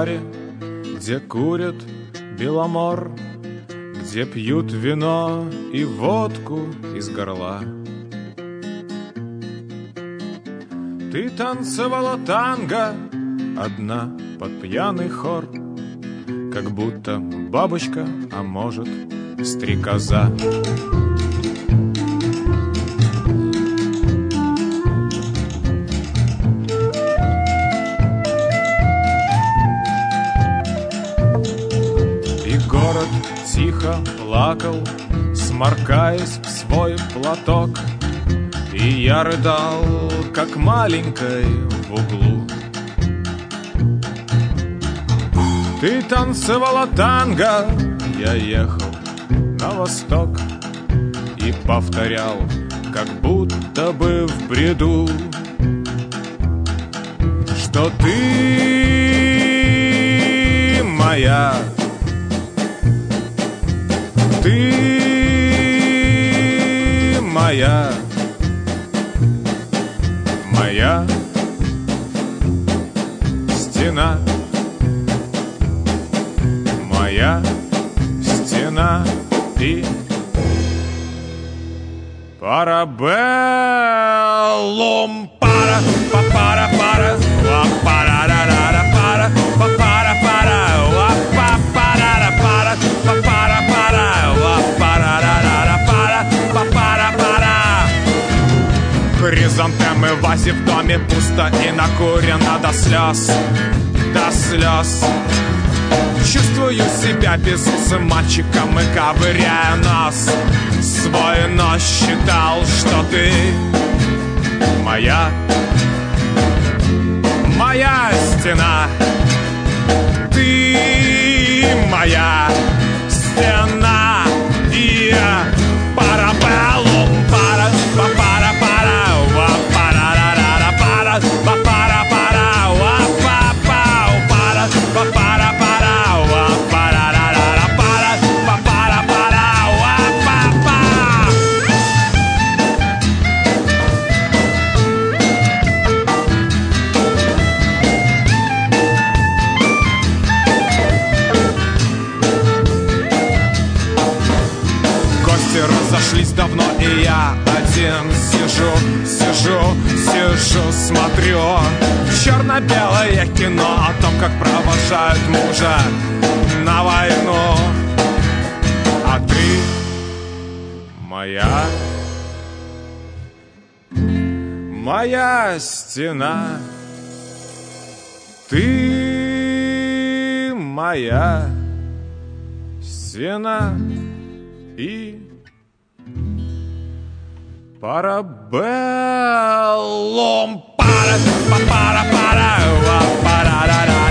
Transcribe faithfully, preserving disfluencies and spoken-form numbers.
баре, где курят беломор, где пьют вино и водку из горла. Ты танцевала танго одна под пьяный хор, как будто бабочка, а может, стрекоза. И город тихо плакал, сморкаясь в свой платок, и я рыдал, как маленькой в углу. Ты танцевала танго, я ехал на восток и повторял, как будто бы в бреду, что ты моя, ты моя, моя стена, моя стена и парабеллум пара па пара пара ла пара ра ра ра пара па пара пара ла па пара ра пара па пара пара ла пара ра ра ра пара па пара пара. Хризантемы в вазе в доме пусто и накурено до слез, до слез. Чувствую себя безусым мальчиком и ковыряя нос свой нос, считал, что ты моя, моя стена, ты моя стена. И парабеллум пара па пара пара ва пара ра ра ра пара па пара пара ва па па пара па пара пара ва пара ра ра ра пара па пара пара ва па па. Гости разошлись давно, и я один сижу, сижу, сижу, смотрю черно-белое кино о том, как провожают мужа на войну. А ты моя, моя стена, ты моя стена и парабеллум пара па пара пара ва пара ра ра